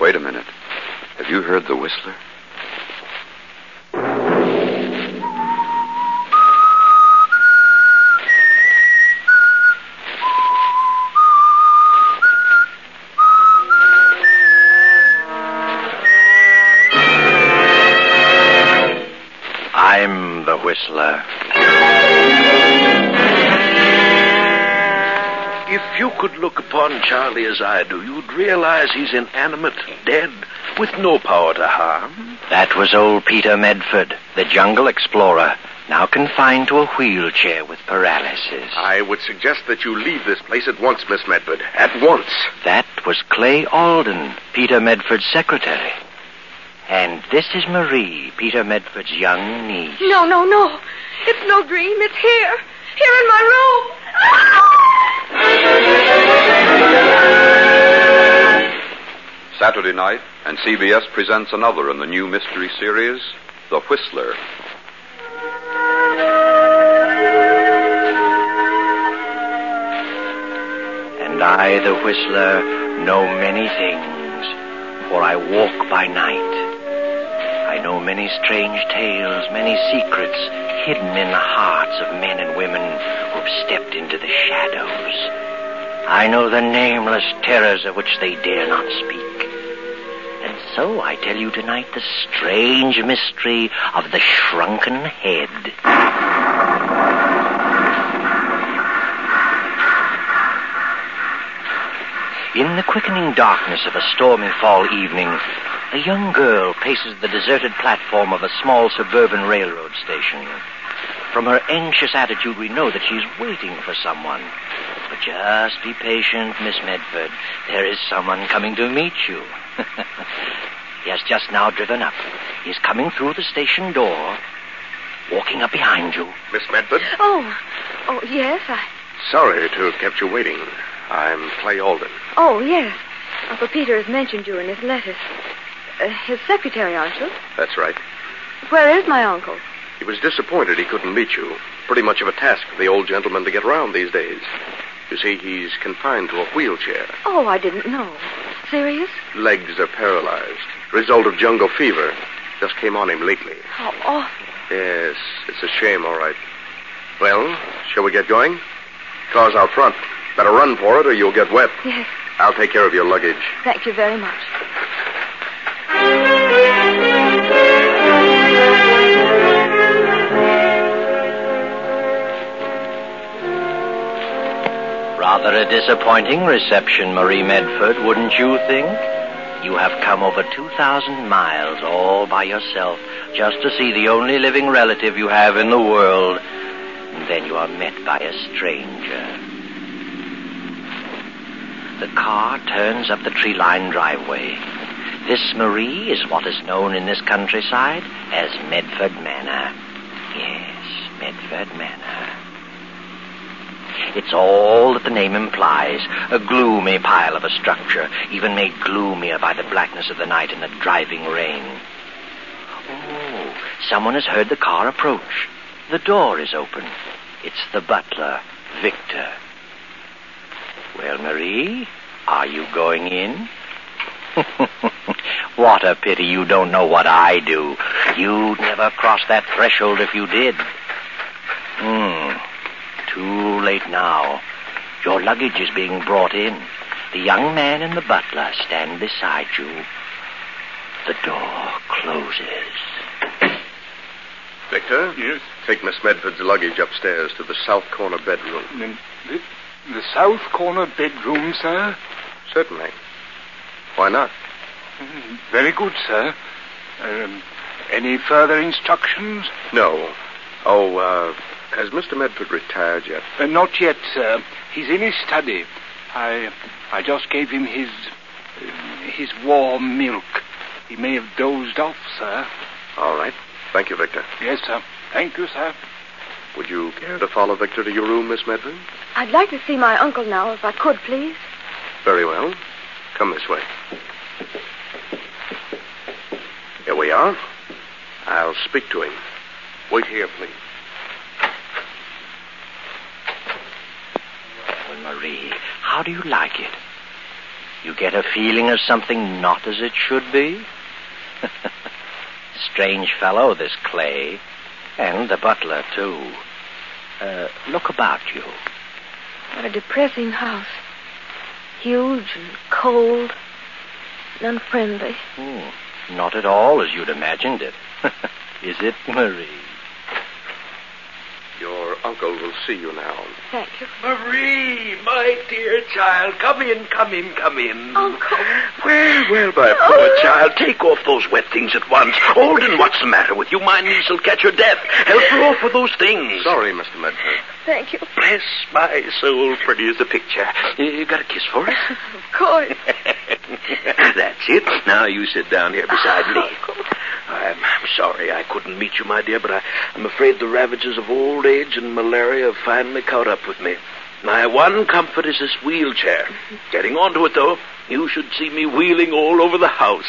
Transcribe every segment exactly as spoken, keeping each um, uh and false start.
Wait a minute. Have you heard the Whistler? I'm the Whistler. If you could look upon Charlie as I do, you'd realize he's inanimate, dead, with no power to harm. That was old Peter Medford, the jungle explorer, now confined to a wheelchair with paralysis. I would suggest that you leave this place at once, Miss Medford. At once. That was Clay Alden, Peter Medford's secretary. And this is Marie, Peter Medford's young niece. No, no, no. It's no dream. It's here. Here in my room. Saturday night, and C B S presents another in the new mystery series, The Whistler. And I, the Whistler, know many things, for I walk by night. I know many strange tales, many secrets hidden in the hearts of men and women who've stepped into the shadows. I know the nameless terrors of which they dare not speak. And so I tell you tonight the strange mystery of the shrunken head. In the quickening darkness of a stormy fall evening, a young girl paces the deserted platform of a small suburban railroad station. From her anxious attitude, we know that she's waiting for someone. But just be patient, Miss Medford. There is someone coming to meet you. He has just now driven up. He's coming through the station door, walking up behind you. Miss Medford? Oh, oh, yes, I... Sorry to have kept you waiting. I'm Clay Alden. Oh, yes. Uncle Peter has mentioned you in his letters. Uh, his secretary, aren't you? That's right. Where is my uncle? He was disappointed he couldn't meet you. Pretty much of a task for the old gentleman to get around these days. You see, he's confined to a wheelchair. Oh, I didn't know. Serious? Legs are paralyzed. Result of jungle fever. Just came on him lately. How awful. Yes, it's a shame, all right. Well, shall we get going? Car's out front. Better run for it or you'll get wet. Yes. I'll take care of your luggage. Thank you very much. Rather a disappointing reception, Marie Medford, wouldn't you think? You have come over two thousand miles all by yourself just to see the only living relative you have in the world. And then you are met by a stranger. The car turns up the tree-lined driveway. This, Marie, is what is known in this countryside as Medford Manor. Yes, Medford Manor. It's all that the name implies, a gloomy pile of a structure, even made gloomier by the blackness of the night and the driving rain. Oh, someone has heard the car approach. The door is open. It's the butler, Victor. Well, Marie, are you going in? What a pity you don't know what I do. You'd never cross that threshold if you did. Hmm. Too late now. Your luggage is being brought in. The young man and the butler stand beside you. The door closes. Victor? Yes? Take Miss Medford's luggage upstairs to the south corner bedroom. The, the, the south corner bedroom, sir? Certainly. Why not? Mm, very good, sir. Um, any further instructions? No. Oh, uh... Has Mister Medford retired yet? Uh, not yet, sir. He's in his study. I I just gave him his uh, his warm milk. He may have dozed off, sir. All right. Thank you, Victor. Yes, sir. Thank you, sir. Would you care to follow Victor to your room, Miss Medford? I'd like to see my uncle now, if I could, please. Very well. Come this way. Here we are. I'll speak to him. Wait here, please. Marie, how do you like it? You get a feeling of something not as it should be? Strange fellow, this Clay. And the butler, too. Uh, look about you. What a depressing house. Huge and cold and unfriendly. Hmm. Not at all as you'd imagined it. Is it, Marie? Your uncle will see you now. Thank you. Marie, my dear child, come in, come in, come in. Uncle. Well, well, my poor Oh. child, take off those wet things at once. Alden, what's the matter with you? My niece will catch her death. Help her off with those things. Sorry, Mister Medford. Thank you. Bless my soul, pretty as a picture. You, you got a kiss for us? Of course. That's it. Now you sit down here beside me. Uncle. I'm, I'm sorry I couldn't meet you, my dear, but I, I'm afraid the ravages of old age and malaria have finally caught up with me. My one comfort is this wheelchair. Getting onto it, though, you should see me wheeling all over the house.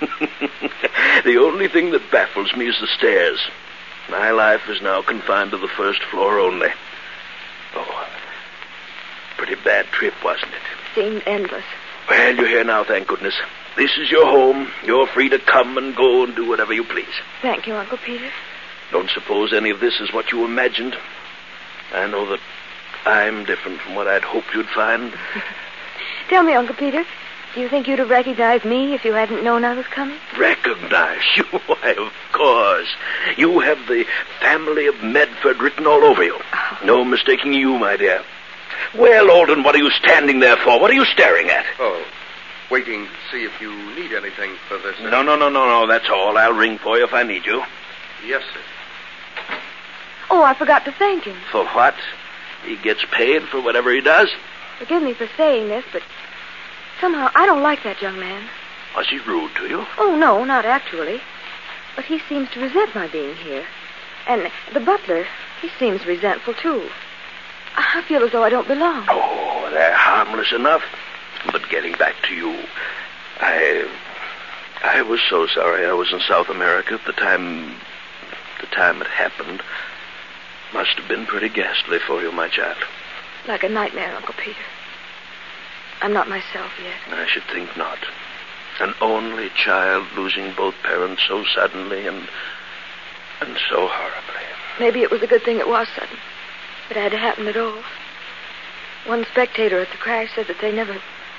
The only thing that baffles me is the stairs. My life is now confined to the first floor only. Oh, pretty bad trip, wasn't it? Seemed endless. Well, you're here now, thank goodness. This is your home. You're free to come and go and do whatever you please. Thank you, Uncle Peter. Don't suppose any of this is what you imagined. I know that I'm different from what I'd hoped you'd find. Tell me, Uncle Peter, do you think you'd have recognized me if you hadn't known I was coming? Recognize you? Why, of course. You have the family of Medford written all over you. Oh. No mistaking you, my dear. Well, Alden, what are you standing there for? What are you staring at? Oh, waiting to see if you need anything for this. No, no, no, no, no, that's all. I'll ring for you if I need you. Yes, sir. Oh, I forgot to thank him. For what? He gets paid for whatever he does? Forgive me for saying this, but somehow I don't like that young man. Was he rude to you? Oh, no, not actually. But he seems to resent my being here. And the butler, he seems resentful, too. I feel as though I don't belong. Oh, they're harmless enough. But getting back to you, I... I was so sorry I was in South America at the time... the time it happened. Must have been pretty ghastly for you, my child. Like a nightmare, Uncle Peter. I'm not myself yet. I should think not. An only child losing both parents so suddenly and... and so horribly. Maybe it was a good thing it was sudden. It had to happen at all. One spectator at the crash said that they never...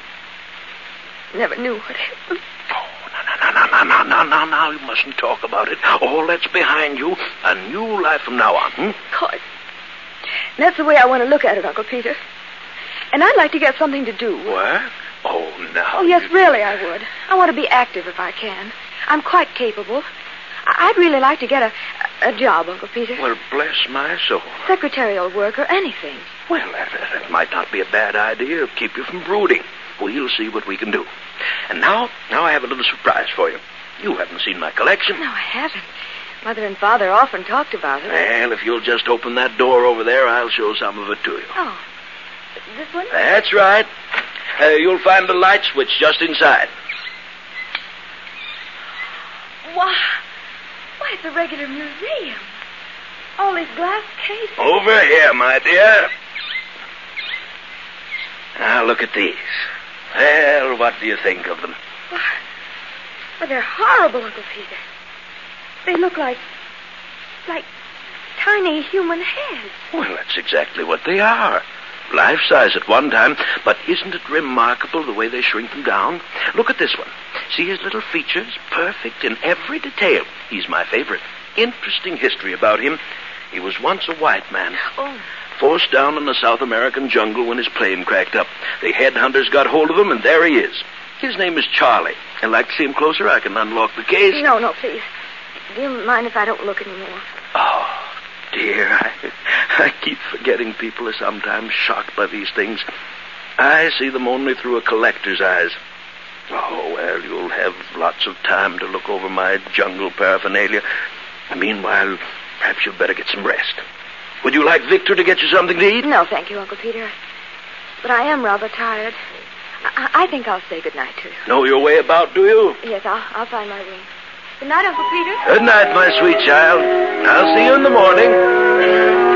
never knew what happened. Oh, no, no, no, no, no, no, no, no, you mustn't talk about it. All that's behind you. A new life from now on, hmm? God. That's the way I want to look at it, Uncle Peter. And I'd like to get something to do. What? Oh, no. Oh, yes, really, I would. I want to be active if I can. I'm quite capable. I- I'd really like to get a, a job, Uncle Peter. Well, bless my soul. Secretarial work or anything. Well, that, that might not be a bad idea. It'll keep you from brooding. We'll see what we can do. And now, now I have a little surprise for you. You haven't seen my collection. No, I haven't. Mother and Father often talked about it. Well, if you'll just open that door over there, I'll show some of it to you. Oh, this one? That's right. Uh, you'll find the light switch just inside. Why, why, it's a regular museum. All these glass cases. Over here, my dear. Now, look at these. Well, what do you think of them? Why, why, they're horrible, Uncle Peter. They look like, like tiny human heads. Well, that's exactly what they are. Life-size at one time, but isn't it remarkable the way they shrink them down? Look at this one. See his little features? Perfect in every detail. He's my favorite. Interesting history about him. He was once a white man. Oh. Forced down in the South American jungle when his plane cracked up. The headhunters got hold of him, and there he is. His name is Charlie. I'd like to see him closer. I can unlock the case. No, no, please. Do you mind if I don't look anymore? Oh, dear. I, I keep forgetting people are sometimes shocked by these things. I see them only through a collector's eyes. Oh, well, you'll have lots of time to look over my jungle paraphernalia. Meanwhile, perhaps you'd better get some rest. Would you like Victor to get you something to eat? No, thank you, Uncle Peter. But I am rather tired. I, I think I'll say goodnight to you. Know your way about, do you? Yes, I'll, I'll find my room. Good night, Uncle Peter. Good night, my sweet child. I'll see you in the morning.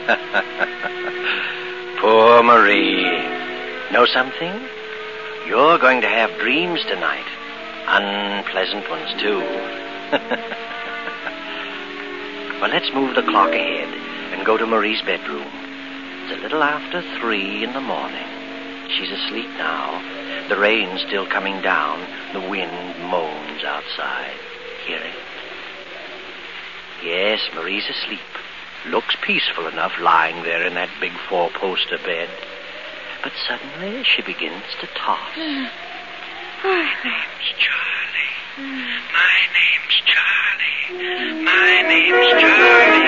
Poor Marie. Know something? You're going to have dreams tonight. Unpleasant ones, too. Well, let's move the clock ahead and go to Marie's bedroom. It's a little after three in the morning. She's asleep now. The rain's still coming down. The wind moans outside. Hear it? Yes, Marie's asleep. Looks peaceful enough lying there in that big four-poster bed. But suddenly she begins to toss. Mm. My name's Charlie. Mm. My name's Charlie. My name's Charlie.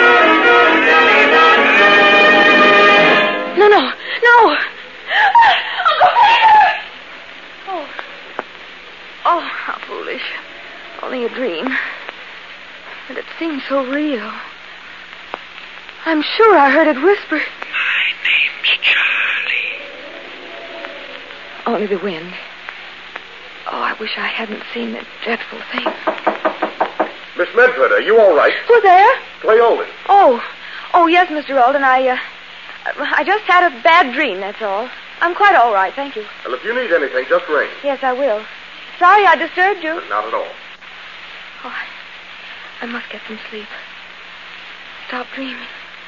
No, no, no. Uncle Peter! Oh. Oh, how foolish. Only a dream. But it seems so real. I'm sure I heard it whisper. My name's Charlie. Only the wind. Oh, I wish I hadn't seen that dreadful thing. Miss Medford, are you all right? Who's there? Clay Olden. Oh. Oh, yes, Mister Alden. I, uh, I just had a bad dream, that's all. I'm quite all right, thank you. Well, if you need anything, just ring. Yes, I will. Sorry I disturbed you. Not at all. Oh, I, I must get some sleep. Stop dreaming.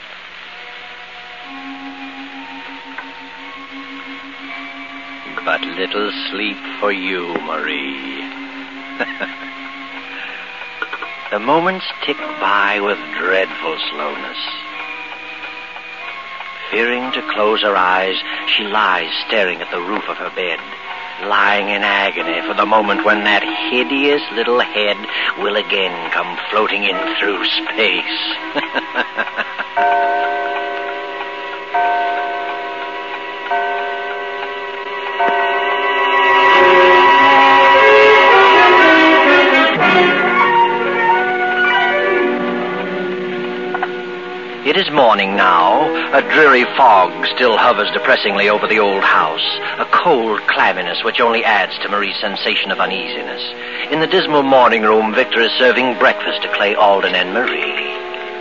But little sleep for you, Marie. The moments tick by with dreadful slowness. Fearing to close her eyes, she lies staring at the roof of her bed, lying in agony for the moment when that hideous little head will again come floating in through space. It is morning now. A dreary fog still hovers depressingly over the old house, a cold clamminess which only adds to Marie's sensation of uneasiness. In the dismal morning room, Victor is serving breakfast to Clay Alden and Marie.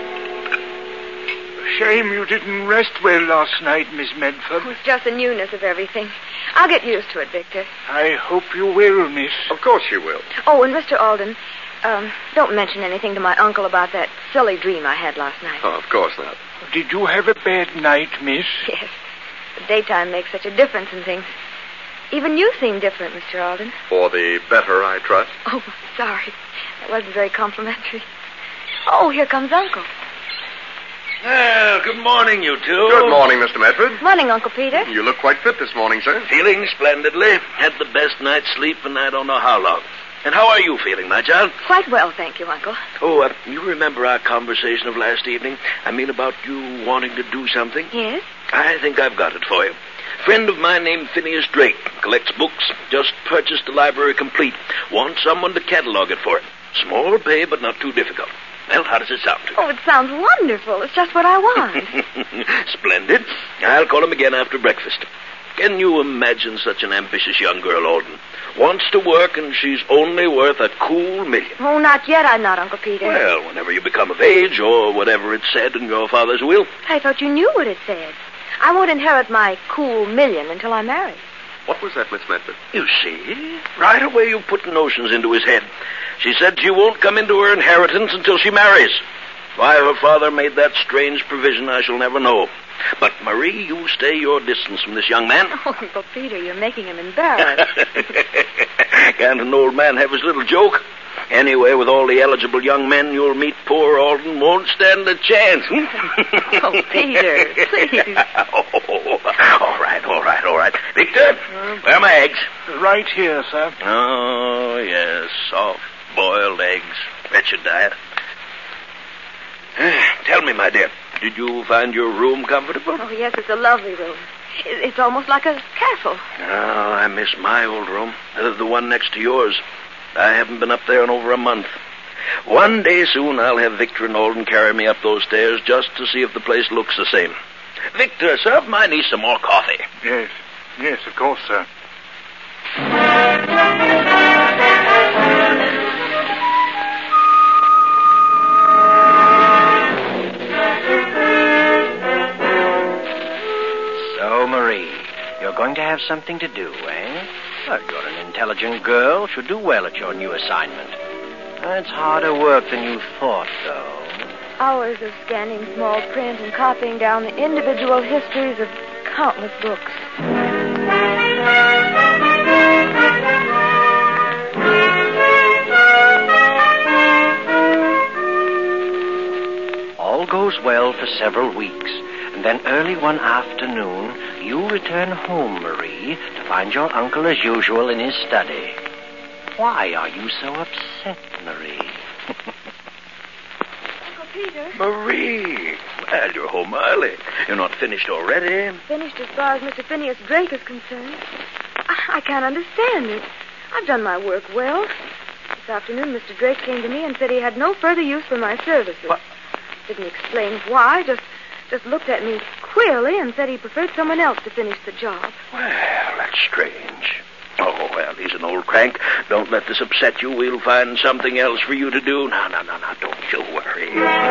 Shame you didn't rest well last night, Miss Medford. Oh, it's just the newness of everything. I'll get used to it, Victor. I hope you will, miss. Of course you will. Oh, and Mister Alden, um, don't mention anything to my uncle about that silly dream I had last night. Oh, of course not. Did you have a bad night, miss? Yes. The daytime makes such a difference in things. Even you seem different, Mister Alden. For the better, I trust. Oh, sorry. That wasn't very complimentary. Oh, here comes Uncle. Well, good morning, you two. Good morning, Mister Medford. Morning, Uncle Peter. You look quite fit this morning, sir. Feeling splendidly. Had the best night's sleep in I don't know how long. And how are you feeling, my child? Quite well, thank you, Uncle. Oh, uh, you remember our conversation of last evening? I mean about you wanting to do something? Yes? I think I've got it for you. Friend of mine named Phineas Drake. Collects books. Just purchased the library complete. Wants someone to catalog it for him. Small pay, but not too difficult. Well, how does it sound to you? Oh, it sounds wonderful. It's just what I want. Splendid. I'll call him again after breakfast. Can you imagine such an ambitious young girl, Alden? Wants to work, and she's only worth a cool million. Oh, not yet, I'm not, Uncle Peter. Well, whenever you become of age, or whatever it said in your father's will. I thought you knew what it said. I won't inherit my cool million until I'm married. What was that, Miss Medford? You see? Right away you put notions into his head. She said she won't come into her inheritance until she marries. Why her father made that strange provision, I shall never know. But, Marie, you stay your distance from this young man. Oh, Uncle Peter, you're making him embarrassed. Can't an old man have his little joke? Anyway, with all the eligible young men you'll meet, poor Alden won't stand a chance. Oh, Peter, please. Oh, all right, all right, all right. Victor, where are my eggs? Right here, sir. Oh, yes, soft-boiled eggs. Wretched diet. Tell me, my dear, did you find your room comfortable? Oh, yes, it's a lovely room. It- It's almost like a castle. Oh, I miss my old room. Uh, The one next to yours. I haven't been up there in over a month. One day soon I'll have Victor and Alden carry me up those stairs just to see if the place looks the same. Victor, serve my niece some more coffee. Yes. Yes, of course, sir. have something to do, eh? Well, you're an intelligent girl. Should do well at your new assignment. It's harder work than you thought, though. Hours of scanning small print and copying down the individual histories of countless books. All goes well for several weeks, and then early one afternoon, you return home, Marie, to find your uncle as usual in his study. Why are you so upset, Marie? Uncle Peter? Marie! Well, you're home early. You're not finished already? Finished as far as Mister Phineas Drake is concerned. I, I can't understand it. I've done my work well. This afternoon, Mister Drake came to me and said he had no further use for my services. What? Didn't explain why, just just looked at me queerly and said he preferred someone else to finish the job. Well, that's strange. Oh, well, he's an old crank. Don't let this upset you. We'll find something else for you to do. No, no, no, no, don't you worry.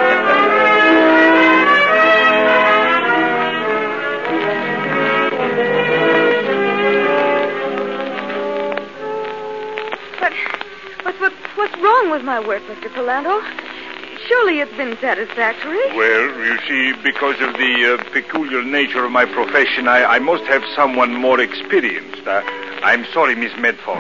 But, but, what, what's wrong with my work, Mister Palando? Surely it's been satisfactory. Well, you see, because of the uh, peculiar nature of my profession, I, I must have someone more experienced. Uh, I'm sorry, Miss Medford.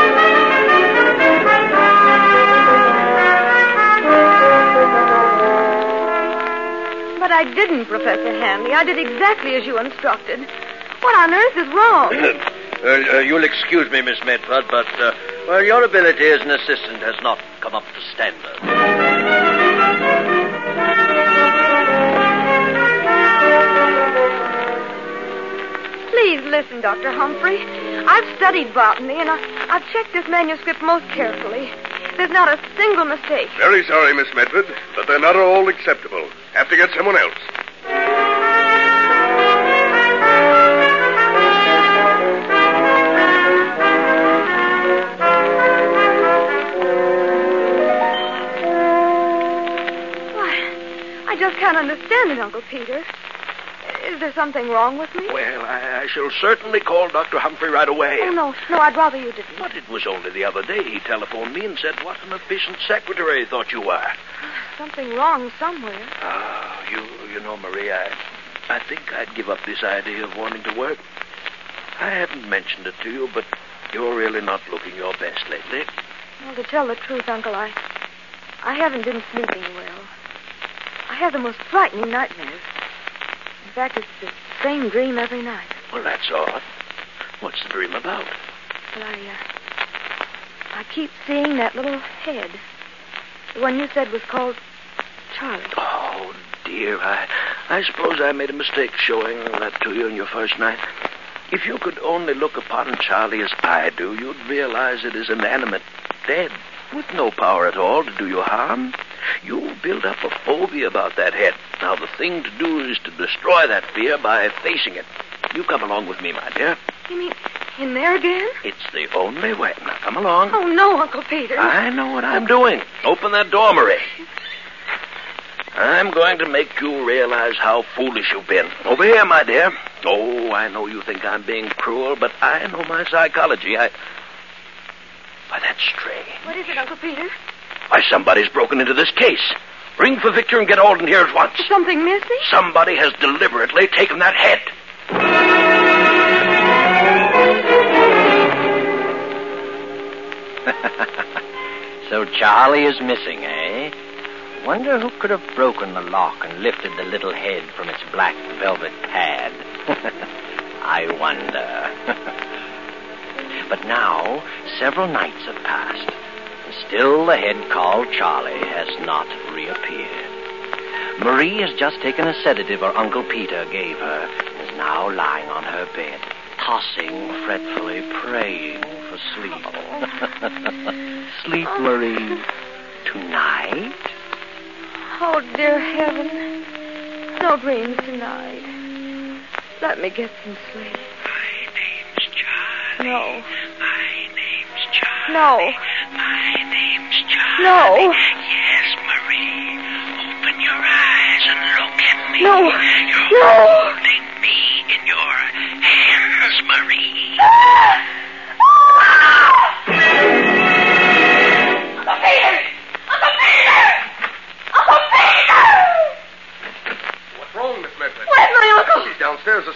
But I didn't, Professor Hanley. I did exactly as you instructed. What on earth is wrong? uh, uh, you'll excuse me, Miss Medford, but, uh, well, your ability as an assistant has not come up to standard. Please listen, Doctor Humphrey. I've studied botany, and I, I've checked this manuscript most carefully. There's not a single mistake. Very sorry, Miss Medford, but they're not all acceptable. Have to get someone else. Why, I just can't understand it, Uncle Peter. Is there something wrong with me? Well, I, I shall certainly call Doctor Humphrey right away. Oh, no, no, I'd rather you didn't. But it was only the other day he telephoned me and said what an efficient secretary he thought you were. Something wrong somewhere. Oh, you, you know, Marie, I, I think I'd give up this idea of wanting to work. I haven't mentioned it to you, but you're really not looking your best lately. Well, to tell the truth, Uncle, I, I haven't been sleeping well. I have the most frightening nightmares. In fact, it's the same dream every night. Well, that's odd. What's the dream about? Well, I, uh, I keep seeing that little head. The one you said was called Charlie. Oh, dear. I, I suppose I made a mistake showing that to you on your first night. If you could only look upon Charlie as I do, you'd realize it is inanimate, dead, with no power at all to do you harm. You build up a phobia about that head. Now, the thing to do is to destroy that fear by facing it. You come along with me, my dear. You mean in there again? It's the only way. Now, come along. Oh, no, Uncle Peter. I know what I'm doing. Open that door, Marie. I'm going to make you realize how foolish you've been. Over here, my dear. Oh, I know you think I'm being cruel, but I know my psychology. I... Why, that's strange. What is it, Uncle Peter? Why, somebody's broken into this case. Ring for Victor and get Alden here at once. Is something missing? Somebody has deliberately taken that head. So Charlie is missing, eh? Wonder who could have broken the lock and lifted the little head from its black velvet pad. I wonder. But now, several nights have passed. Still, the head called Charlie has not reappeared. Marie has just taken a sedative her Uncle Peter gave her and is now lying on her bed, tossing fretfully, praying for sleep. Sleep, Marie. Tonight? Oh, dear heaven. No dreams tonight. Let me get some sleep. My name's Charlie. No. My name's Charlie. No. My name's Charlie. No. Yes, Marie. Open your eyes and look at me. No. You're No. holding me in your hands, Marie.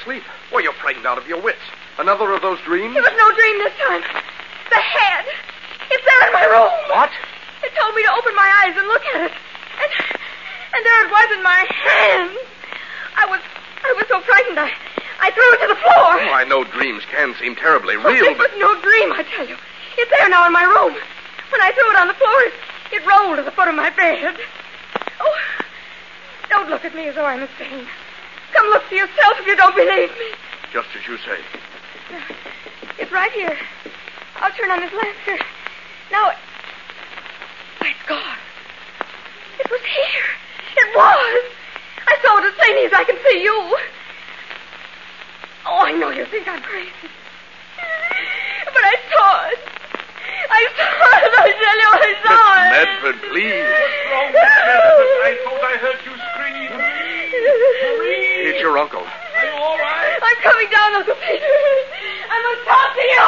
asleep. Well, you're frightened out of your wits. Another of those dreams? It was no dream this time. The head. It's there in my room. What? It told me to open my eyes and look at it. And and there it was in my hand. I was I was so frightened I I threw it to the floor. Oh, I know dreams can seem terribly Oh, real, it but... was no dream, I tell you. It's there now in my room. When I threw it on the floor, it, it rolled to the foot of my bed. Oh, don't look at me as though I'm insane. Come look for yourself if you don't believe me. Just as you say. It's right here. I'll turn on this lamp here. Now, it... Why, it's gone. It was here. It was. I saw it as plainly as I can see you. Oh, I know you think I'm crazy. But I saw it. I saw it, I tell you, I saw Miss it. Medford, please. What's wrong, Miss Medford? I thought I heard you scream. Marie! It's your uncle. Are you all right? I'm coming down, Uncle Peter. I must talk to you.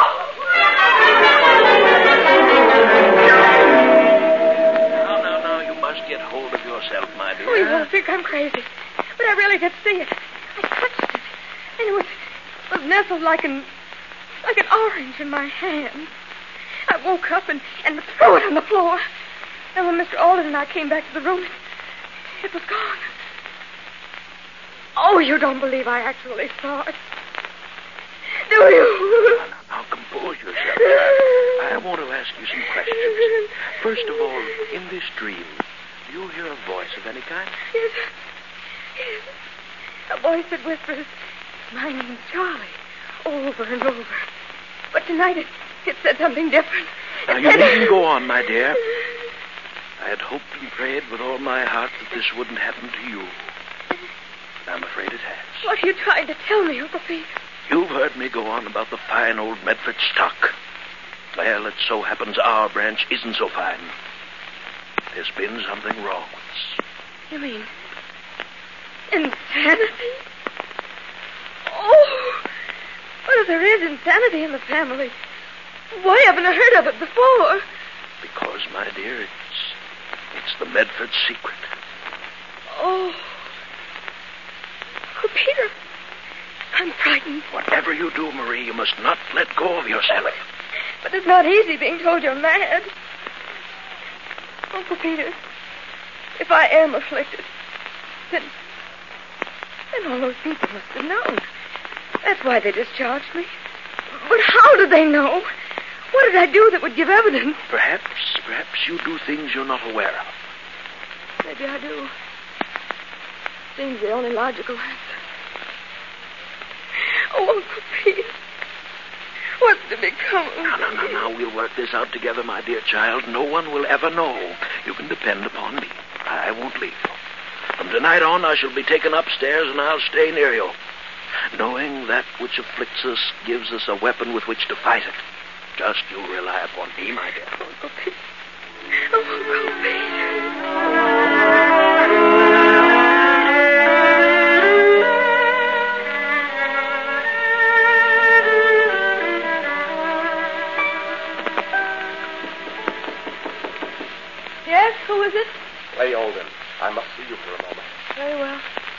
Now, now, now, you must get hold of yourself, my dear. Oh, you won't think I'm crazy. But I really did see it. I touched it. And it was, was nestled like an, like an orange in my hand. I woke up and, and threw it on the floor. And when Mister Alden and I came back to the room, it, it was gone. Oh, you don't believe I actually saw it. Do you? Now, now, now, compose yourself, child. I want to ask you some questions. First of all, in this dream, do you hear a voice of any kind? Yes. Yes. A voice that whispers, "My name's Charlie," over and over. But tonight it, it said something different. Now, It you said- needn't go on, my dear. I had hoped and prayed with all my heart that this wouldn't happen to you. But I'm afraid it has. What are you trying to tell me, Uncle Pete? You've heard me go on about the fine old Medford stock. Well, it so happens our branch isn't so fine. There's been something wrong with us. You mean insanity? Oh, well, if there is insanity in the family, why haven't I heard of it before? Because, my dear, it's it's the Medford secret. Oh, Uncle Peter, I'm frightened. Whatever you do, Marie, you must not let go of yourself. But it's not easy being told you're mad. Uncle Peter, if I am afflicted, then, then all those people must have known. That's why they discharged me. But how did they know? What did I do that would give evidence? Perhaps, perhaps you do things you're not aware of. Maybe I do. Seems the only logical answer. Oh, Uncle Peter, what's to become of me? Now, now, now, now, we'll work this out together, my dear child. No one will ever know. You can depend upon me. I won't leave you. From tonight on, I shall be taken upstairs, and I'll stay near you. Knowing that which afflicts us gives us a weapon with which to fight it. Just you rely upon me, my dear. Uncle Peter. Oh, Uncle Peter. Yes, who is it? Clay Alden. I must see you for a moment. Very well.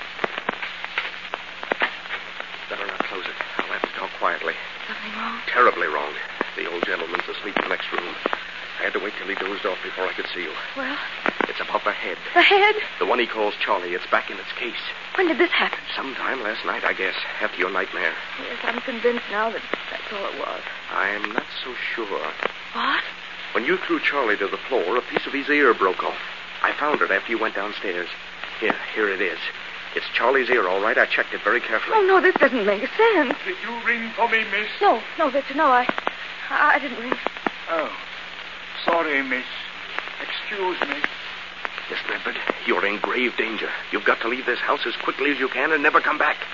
Better not close it. I'll have to talk quietly. Something wrong? Terribly wrong. The old gentleman's asleep in the next room. I had to wait till he dozed off before I could see you. Well, It's about the head. the head? The one he calls Charlie. It's back in its case. When did this happen? Sometime last night, I guess, after your nightmare. Yes, I'm convinced now that that's all it was. I'm not so sure. What? When you threw Charlie to the floor, a piece of his ear broke off. I found it after you went downstairs. Here, here it is. It's Charlie's ear, all right. I checked it very carefully. Oh, no, this doesn't make sense. Did you ring for me, miss? No, no, Victor, no, I, I, I didn't ring. Oh, sorry, miss. Excuse me. Miss Medford, you're in grave danger. You've got to leave this house as quickly as you can and never come back.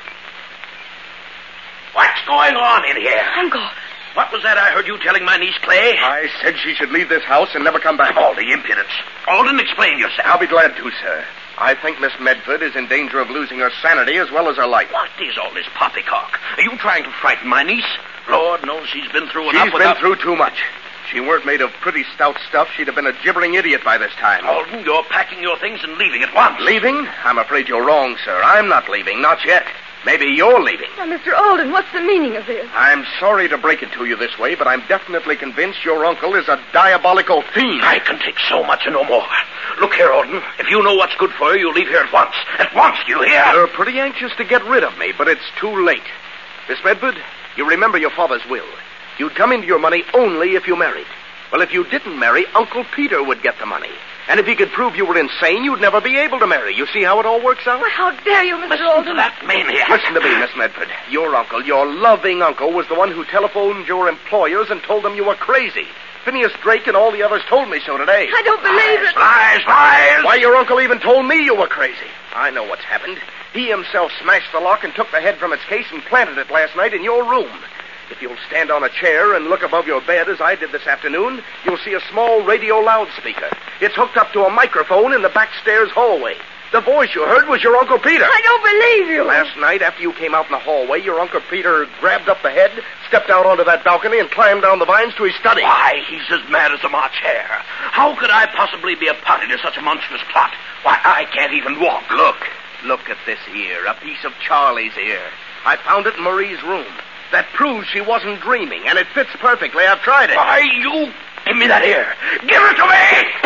What's going on in here? Uncle. What was that I heard you telling my niece, Clay? I said she should leave this house and never come back. All the impudence. Alden, explain yourself. I'll be glad to, sir. I think Miss Medford is in danger of losing her sanity as well as her life. What is all this poppycock? Are you trying to frighten my niece? Lord knows she's been through She's enough been without... through too much. If she weren't made of pretty stout stuff, she'd have been a gibbering idiot by this time. Alden, you're packing your things and leaving at once. Leaving? I'm afraid you're wrong, sir. I'm not leaving, not yet. Maybe you're leaving. Now, Mister Alden, what's the meaning of this? I'm sorry to break it to you this way, but I'm definitely convinced your uncle is a diabolical fiend. I can take so much and no more. Look here, Alden. If you know what's good for you, you leave here at once. At once, do you hear? You're pretty anxious to get rid of me, but it's too late. Miss Medford, you remember your father's will. You'd come into your money only if you married. Well, if you didn't marry, Uncle Peter would get the money. And if he could prove you were insane, you'd never be able to marry. You see how it all works out? Well, how dare you, Mister Listen Alden? to that maniac. Listen to me, Miss Medford. Your uncle, your loving uncle, was the one who telephoned your employers and told them you were crazy. Phineas Drake and all the others told me so today. I don't believe Lies, it. lies, lies. Why, your uncle even told me you were crazy. I know what's happened. He himself smashed the lock and took the head from its case and planted it last night in your room. If you'll stand on a chair and look above your bed as I did this afternoon, you'll see a small radio loudspeaker. It's hooked up to a microphone in the backstairs hallway. The voice you heard was your Uncle Peter. I don't believe you. Last night, after you came out in the hallway, your Uncle Peter grabbed up the head, stepped out onto that balcony, and climbed down the vines to his study. Why, he's as mad as a March hare. How could I possibly be a party to such a monstrous plot? Why, I can't even walk. Look, look at this ear, a piece of Charlie's ear. I found it in Marie's room. That proves she wasn't dreaming, and it fits perfectly. I've tried it. Why, you... Give me that ear. Give it to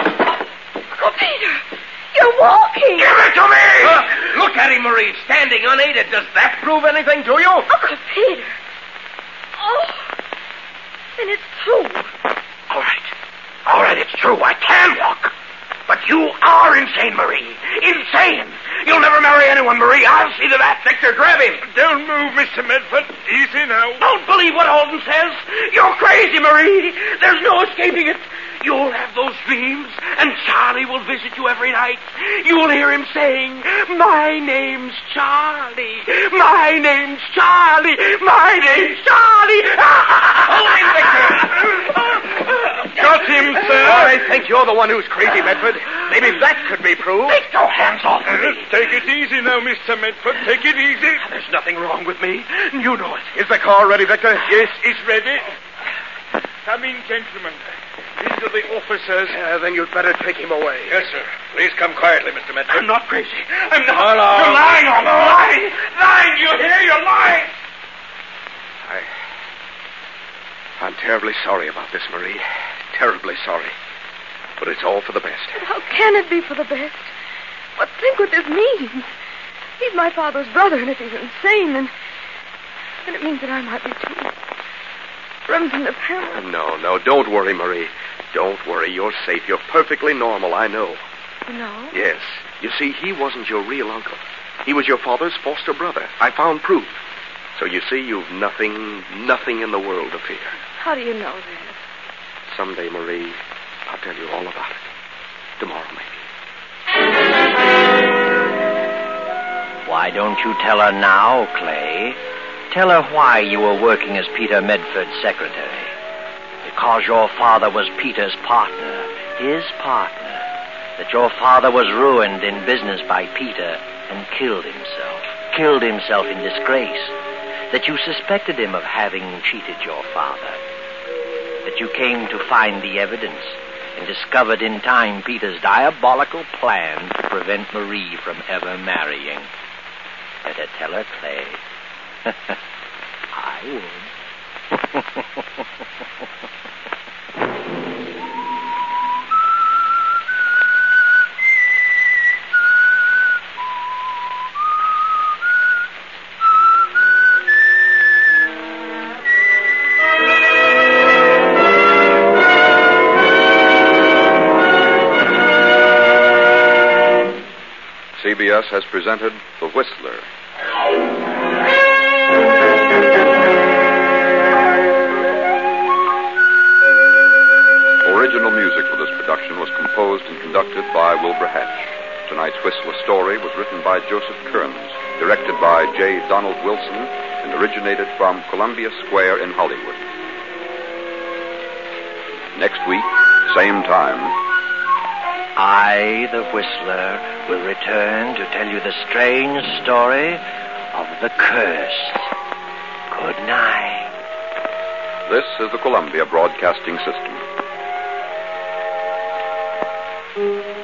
me! Uncle Peter, you're walking. Give it to me! Look, look at him, Marie, standing unaided. Does that prove anything to you? Uncle Peter. Oh, then it's true. All right. All right, it's true. I can walk. But you are insane, Marie. Insane. You'll never marry anyone, Marie. I'll see to that. Victor, grab him. Don't move, Mister Medford. Easy now. Don't believe what Alden says. You're crazy, Marie. There's no escaping it. You'll have those dreams, and Charlie will visit you every night. You'll hear him saying, "My name's Charlie. My name's Charlie. My name's Charlie." Hold him, Victor. Got him, sir. I think you're the one who's crazy, Medford. Maybe that could be proved. Take your hands off me. Take it easy now, Mister Medford. Take it easy. There's nothing wrong with me. You know it. Is the car ready, Victor? Yes, it's ready. Come in, gentlemen. These are the officers. Uh, then you'd better take him away. Yes, sir. Please come quietly, Mister Medford. I'm not crazy. I'm not. Hello. You're lying on me. Lying. Lying. You hear? You're lying. I... I'm terribly sorry about this, Marie. Terribly sorry. But it's all for the best. But how can it be for the best? But think what this means. He's my father's brother, and if he's insane, then, then it means that I might be too. Remington, the family. No, no, don't worry, Marie. Don't worry. You're safe. You're perfectly normal, I know. No? Yes. You see, he wasn't your real uncle. He was your father's foster brother. I found proof. So you see, you've nothing, nothing in the world to fear. How do you know that? Someday, Marie, I'll tell you all about it. Tomorrow, maybe. Why don't you tell her now, Clay? Tell her why you were working as Peter Medford's secretary. Because your father was Peter's partner, his partner. That your father was ruined in business by Peter and killed himself. Killed himself in disgrace. That you suspected him of having cheated your father. That you came to find the evidence and discovered in time Peter's diabolical plan to prevent Marie from ever marrying. Better tell her, Clay. I would. C B S has presented The Whistler. Original music for this production was composed and conducted by Wilbur Hatch. Tonight's Whistler story was written by Joseph Kearns, directed by J. Donald Wilson, and originated from Columbia Square in Hollywood. Next week, same time, I, the Whistler, will return to tell you the strange story of the cursed. Good night. this is the Columbia Broadcasting System.